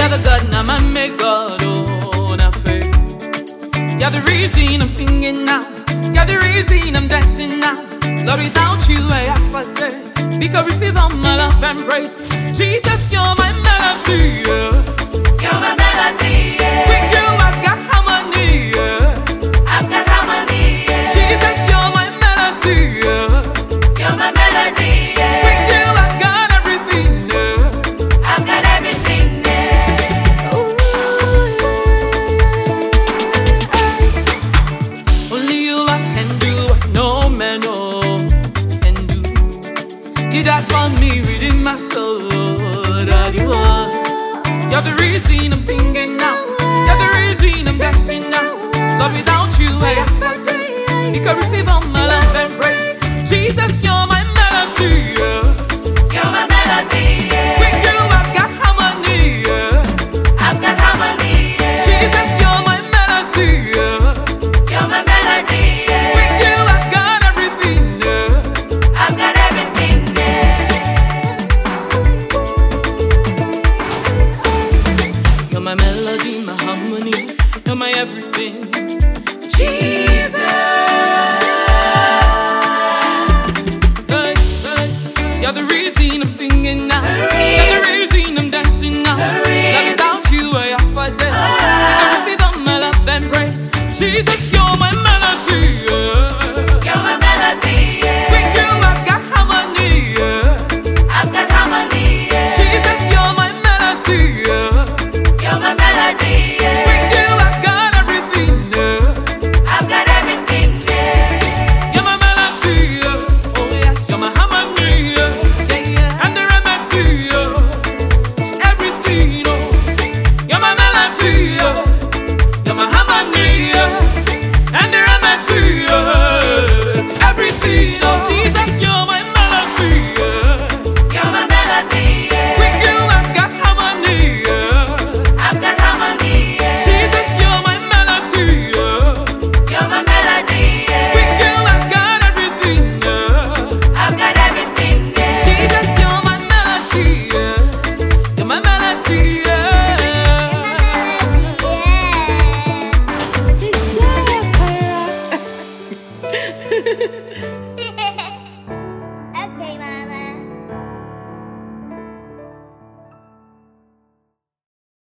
the God, now my make God, oh, na faith. You're the reason I'm singing now. You're the reason I'm dancing now. Lord, without you, I have a day. Because receive all my love and praise. Jesus, you're my melody, yeah. You're my melody, yeah. With you, I've got harmony, yeah. I've got harmony, yeah. Jesus, you're my melody, yeah. You're my melody, yeah. With you, I've got everything, yeah. I've got everything, yeah. Only you I can do what no man can do. You died for me, redeemed my soul, that you are. You're the reason I'm singing now. You're the reason I'm dancing now. Lord, without you, I have a day. You can receive all my love and praise. Jesus, you're my melody, yeah. You're my melody, yeah. With you, I've got harmony, yeah. I've got harmony, yeah. Jesus, you're my melody, yeah. You're my melody, yeah. With you, I've got everything, yeah. I've got everything, yeah. You're my melody, my harmony. You're my everything. Jesus. Hey, hey. You're the reason I'm singing now. You're the reason I'm dancing now. Love without you, I have a day. You can receive all my love and praise. Jesus, you're my melody, yeah. You're my melody, yeah. With you, I've got harmony, yeah. I've got harmony, yeah. Jesus, you're my melody, yeah. You're my melody,